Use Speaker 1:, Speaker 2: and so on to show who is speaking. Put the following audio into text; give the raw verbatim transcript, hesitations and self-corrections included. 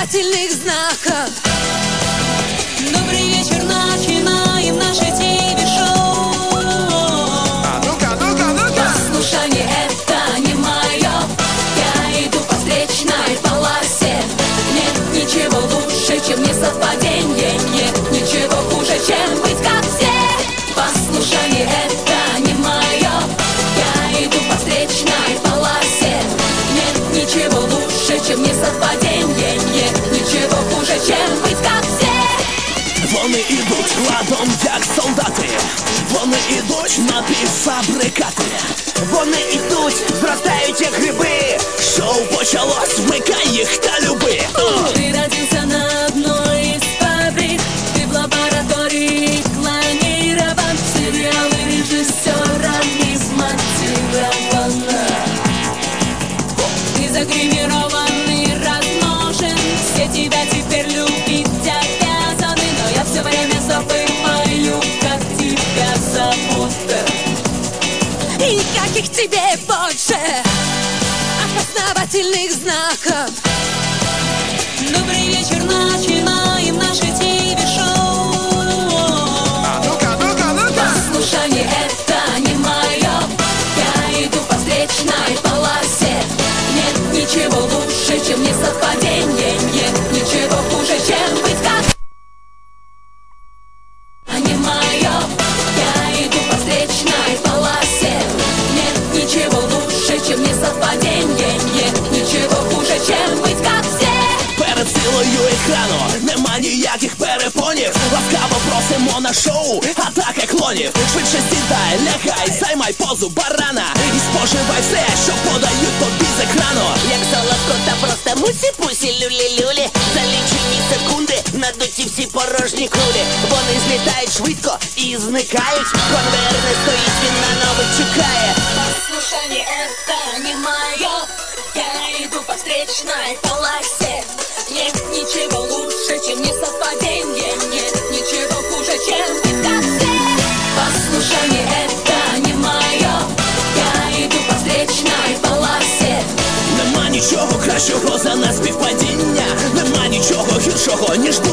Speaker 1: опознавательных знаков.
Speaker 2: Добрый вечер, начинаем наше ТВ-шоу.
Speaker 3: А ну-ка, ну-ка, ну-ка.
Speaker 2: Послушание это не мое. Я иду по встречной полосе. Нет ничего лучше, чем несовпадение. Нет ничего хуже, чем быть как все. Послушание это не мое. Я иду по встречной полосе. Нет ничего лучше, чем несовпадение. Нет ничего хуже, чем быть как все.
Speaker 4: Вони ідуть ладом, як солдати. Вони ідуть на півфабрикати. Вони ідуть, зростають як гриби. Шоу почалось, вмикай їх та люби.
Speaker 2: Ты родился на одной из фабрик. Ты в лаборатории клонирован. Сериалы режиссерами смонтированы. Ты загримирован и размножен. Все тебя теперь любить обязаны. Но я все время забываю, как тебя зовут.
Speaker 1: И каких тебе больше опознавательных знаков.
Speaker 2: Добрый вечер, начинаем наше ТВ-шоу.
Speaker 3: А ну-ка, ну-ка, ну-ка.
Speaker 2: Послушание это не мое. Я иду по встречной полосе. Нет ничего лучше, чем несовпадение. Нет ничего хуже, чем быть как а не мое. Я иду по встречной полосе. Нет ничего лучше, чем несовпадение. Нет ничего хуже, чем быть как все.
Speaker 4: Перед силою екрану нема ніяких перепонів. Ласкаво просимо на шоу атака клонів. Швидше сідай, лягай, займай позу барана і споживай все, що подають тобі з екрану.
Speaker 5: Як солодко та просто мусі-пусі, люлі-люлі. За лічені секунди надуті всі порожні кулі. Вони злітають швидко і зникають. Конвейер не стоїть, він на нових чекає.
Speaker 2: Послушание это не мое. Я иду по встречной полосе. Нет ничего лучше, чем несовпадение. Нет ничего хуже, чем быть как все. Послушание это не мое. Я иду по встречной полосе.
Speaker 4: Нема нічого кращого за нас співпадіння. Нема нічого гіршого, ніж